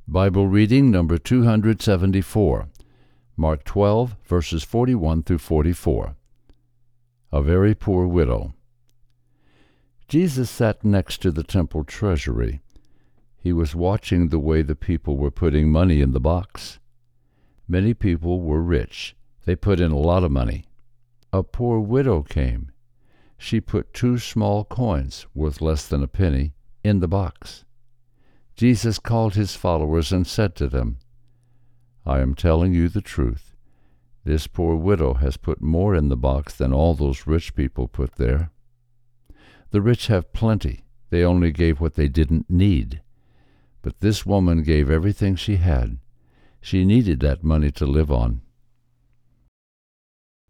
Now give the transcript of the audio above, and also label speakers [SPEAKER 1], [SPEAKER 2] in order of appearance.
[SPEAKER 1] Bible reading number 274, Mark 12, verses 41 through 44. A very poor widow. Jesus sat next to the temple treasury. He was watching the way the people were putting money in the box. Many people were rich. They put in a lot of money. A poor widow came. She put 2 small coins, worth less than a penny, in the box. Jesus called his followers and said to them, "I am telling you the truth. This poor widow has put more in the box than all those rich people put there. The rich have plenty. They only gave what they didn't need. But this woman gave everything she had. She needed that money to live on.